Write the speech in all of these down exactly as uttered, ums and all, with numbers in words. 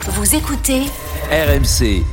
Vous écoutez R M C.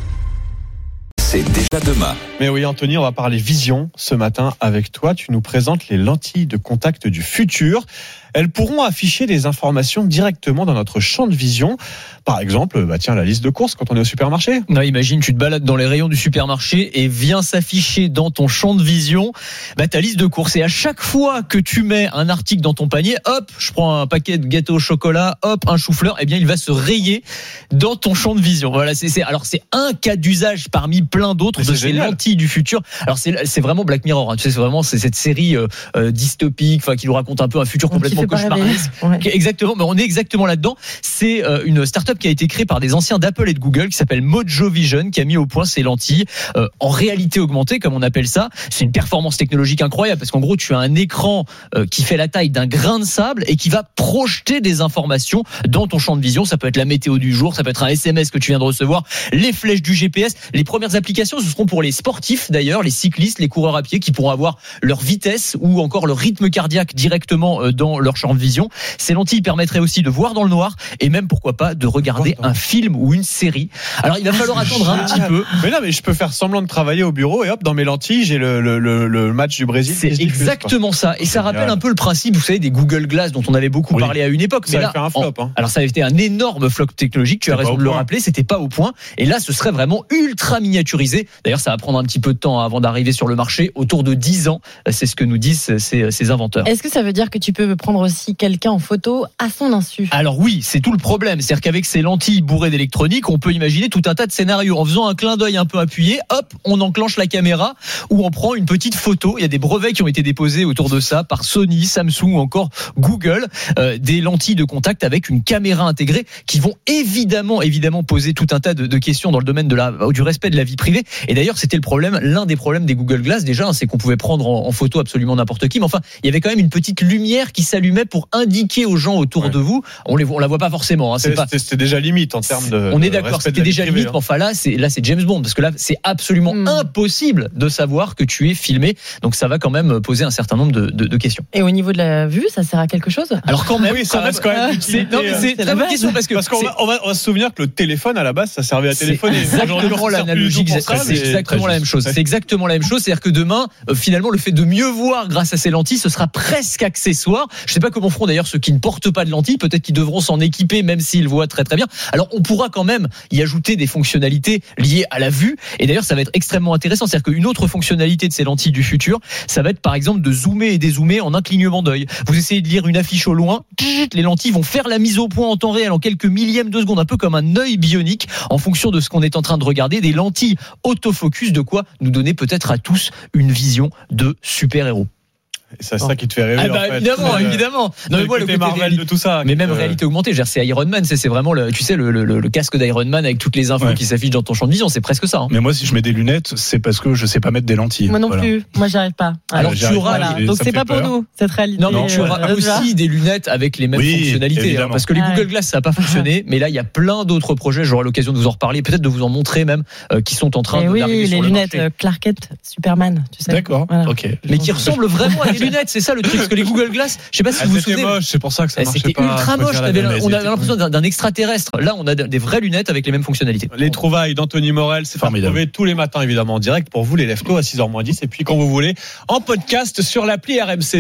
C'est déjà demain. Mais oui, Anthony, on va parler vision ce matin avec toi. Tu nous présentes les lentilles de contact du futur. Elles pourront afficher des informations directement dans notre champ de vision. Par exemple, bah tiens, la liste de courses quand on est au supermarché. Non, imagine, tu te balades dans les rayons du supermarché et vient s'afficher dans ton champ de vision bah, ta liste de courses. Et à chaque fois que tu mets un article dans ton panier, hop, je prends un paquet de gâteaux au chocolat, hop, un chou-fleur, eh bien, il va se rayer dans ton champ de vision. Voilà, c'est, c'est, alors c'est un cas d'usage parmi plein d'autres de ces lentilles du futur. Alors c'est, c'est vraiment Black Mirror. Hein. Tu sais, c'est vraiment c'est cette série euh, euh, dystopique, enfin qui nous raconte un peu un futur complètement cauchemardesque. Ouais. Exactement, mais on est exactement là-dedans. C'est euh, une start-up qui a été créée par des anciens d'Apple et de Google qui s'appelle Mojo Vision, qui a mis au point ces lentilles euh, en réalité augmentée, comme on appelle ça. C'est une performance technologique incroyable parce qu'en gros, tu as un écran euh, qui fait la taille d'un grain de sable et qui va projeter des informations dans ton champ de vision. Ça peut être la météo du jour, ça peut être un S M S que tu viens de recevoir, les flèches du G P S. Les premières applications, ce seront pour les sportifs d'ailleurs, les cyclistes, les coureurs à pied qui pourront avoir leur vitesse ou encore leur rythme cardiaque directement euh, dans leur champ de vision. Ces lentilles permettraient aussi de voir dans le noir et même pourquoi pas de regarder un film ou une série. Alors il va falloir ah, attendre un petit peu. Mais non, mais je peux faire semblant de travailler au bureau et hop, dans mes lentilles, j'ai le, le, le, le match du Brésil. C'est exactement ça. Et ça rappelle un peu le principe, vous savez, des Google Glass dont on avait beaucoup oui. parlé à une époque. Ça mais avait là, fait un flop. Hein. Alors ça avait été un énorme flop technologique. Tu as raison de le rappeler. C'était pas au point. Et là, ce serait vraiment ultra miniaturisé. D'ailleurs, ça va prendre un petit peu de temps avant d'arriver sur le marché. Autour de dix ans, c'est ce que nous disent ces, ces inventeurs. Est-ce que ça veut dire que tu peux prendre aussi quelqu'un en photo à son insu? Alors oui, c'est tout le problème. C'est-à-dire qu'avec ces lentilles bourrées d'électronique, on peut imaginer tout un tas de scénarios. En faisant un clin d'œil un peu appuyé, hop, on enclenche la caméra ou on prend une petite photo. Il y a des brevets qui ont été déposés autour de ça par Sony, Samsung ou encore Google. Euh, des lentilles de contact avec une caméra intégrée qui vont évidemment, évidemment poser tout un tas de, de questions dans le domaine de la, du respect de la vie privée. Et d'ailleurs, c'était le problème, l'un des problèmes des Google Glass déjà, hein, c'est qu'on pouvait prendre en, en photo absolument n'importe qui. Mais enfin, il y avait quand même une petite lumière qui s'allumait pour indiquer aux gens autour ouais. de vous. On les, on la voit pas forcément. Hein, c'est c'était, pas, c'était déjà limite en termes de. On est de d'accord, c'était déjà limite. Hein. Mais enfin là, c'est là, c'est James Bond parce que là, c'est absolument mmh. impossible de savoir que tu es filmé. Donc ça va quand même poser un certain nombre de, de, de questions. Et au niveau de la vue, ça sert à quelque chose? Alors quand même, oui, ça quand reste même, quand même. C'est, non, mais c'est, c'est très bonne question parce que parce qu'on va, on va, on va se souvenir que le téléphone à la base, ça servait à téléphoner. C'est exactement l'analogie. C'est, c'est exactement la même chose. C'est exactement la même chose. C'est-à-dire que demain, euh, finalement, le fait de mieux voir grâce à ces lentilles, ce sera presque accessoire. Je sais pas comment feront d'ailleurs ceux qui ne portent pas de lentilles. Peut-être qu'ils devront s'en équiper, même s'ils voient très très bien. Alors, on pourra quand même y ajouter des fonctionnalités liées à la vue. Et d'ailleurs, ça va être extrêmement intéressant. C'est-à-dire qu'une autre fonctionnalité de ces lentilles du futur, ça va être par exemple de zoomer et dézoomer en un clignement d'œil. Vous essayez de lire une affiche au loin, les lentilles vont faire la mise au point en temps réel en quelques millièmes de seconde, un peu comme un œil bionique en fonction de ce qu'on est en train de regarder. Des lentilles autofocus, de quoi nous donner peut-être à tous une vision de super-héros. Et c'est ça qui te fait rêver. Ah bah, en fait. évidemment, euh, évidemment. Non, mais moi, le côté Marvel de tout ça. Mais même euh... réalité augmentée, c'est Iron Man, c'est, c'est vraiment le, tu sais, le, le, le casque d'Iron Man avec toutes les infos ouais. qui s'affichent dans ton champ de vision, c'est presque ça. Hein. Mais moi, si je mets des lunettes, c'est parce que je sais pas mettre des lentilles. Moi non voilà. plus. Moi, j'arrive pas. Alors, Alors tu auras, voilà. Donc c'est pas peur. Pour nous cette réalité. Non, mais tu auras euh, aussi des lunettes avec les mêmes oui, fonctionnalités, hein, parce que les ah, Google Glass, ça n'a pas fonctionné, mais là, il y a plein d'autres projets. J'aurai l'occasion de vous en reparler, peut-être de vous en montrer même, euh, qui sont en train de d'arriver sur le marché. Les lunettes Clark Kent, Superman, tu sais. D'accord. Ok. Mais qui ressemblent vraiment à des lunettes, c'est ça le truc, parce que les Google Glass, je sais pas si ah, vous vous souvenez. Moche, c'est pour ça que ça marchait c'était pas. C'était ultra moche. On avait l'impression d'un, d'un extraterrestre. Là, on a des vraies lunettes avec les mêmes fonctionnalités. Les trouvailles d'Anthony Morel, c'est formidable. Tous les matins, évidemment, en direct pour vous, les Leftos à six heures moins dix. Et puis, quand vous voulez, en podcast sur l'appli R M C.